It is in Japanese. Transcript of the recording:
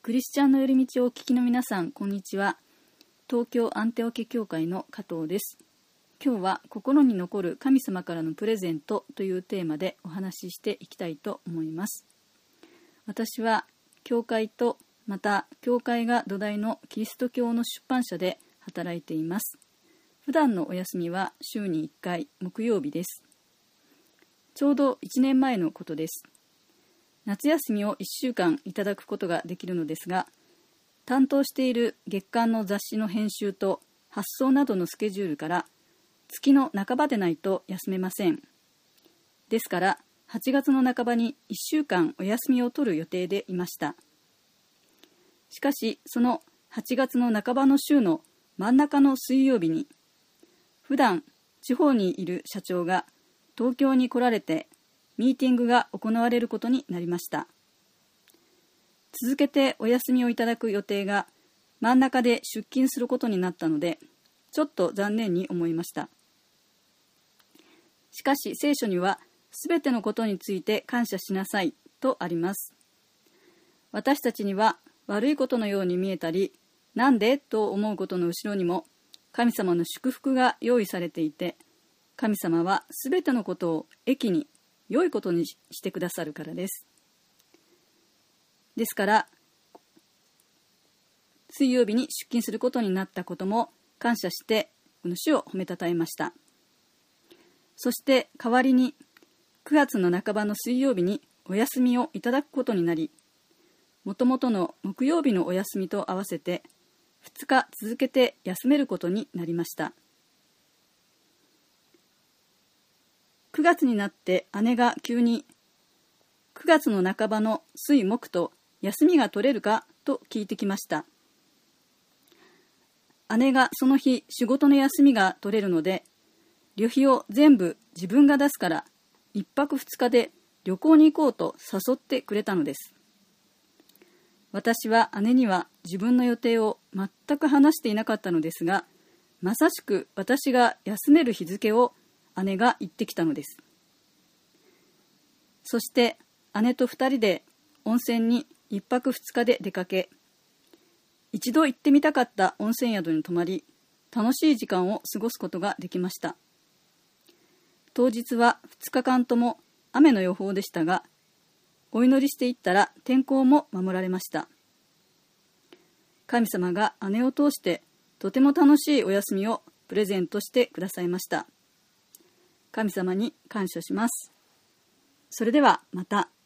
クリスチャンの寄り道をお聞きの皆さん、こんにちは。東京アンテオケ教会の加藤です。今日は心に残る神様からのプレゼントというテーマでお話ししていきたいと思います。私は教会とまた教会が土台のキリスト教の出版社で働いています。普段のお休みは週に1回木曜日です。ちょうど1年前のことです。夏休みを1週間いただくことができるのですが、担当している月刊の雑誌の編集と発送などのスケジュールから月の半ばでないと休めません。ですから8月の半ばに1週間お休みを取る予定でいました。しかしその8月の半ばの週の真ん中の水曜日に、普段地方にいる社長が東京に来られてミーティングが行われることになりました。続けてお休みをいただく予定が真ん中で出勤することになったので、ちょっと残念に思いました。しかし聖書にはすべてのことについて感謝しなさいとあります。私たちには悪いことのように見えたり、なんでと思うことの後ろにも神様の祝福が用意されていて、神様はすべてのことを益に良いことにしてくださるからです。ですから水曜日に出勤することになったことも感謝してこの主を褒めたたえました。そして代わりに9月の半ばの水曜日にお休みをいただくことになり、もともとの木曜日のお休みと合わせて2日続けて休めることになりました。9月になって姉が急に9月の半ばの水木と休みが取れるかと聞いてきました。姉がその日仕事の休みが取れるので、旅費を全部自分が出すから1泊2日で旅行に行こうと誘ってくれたのです。私は姉には自分の予定を全く話していなかったのですが、まさしく私が休める日付を姉が言ってきたのです。そして姉と2人で温泉に1泊2日で出かけ、一度行ってみたかった温泉宿に泊まり、楽しい時間を過ごすことができました。当日は2日間とも雨の予報でしたが、お祈りしていったら天候も守られました。神様が姉を通してとても楽しいお休みをプレゼントしてくださいました。神様に感謝します。それではまた。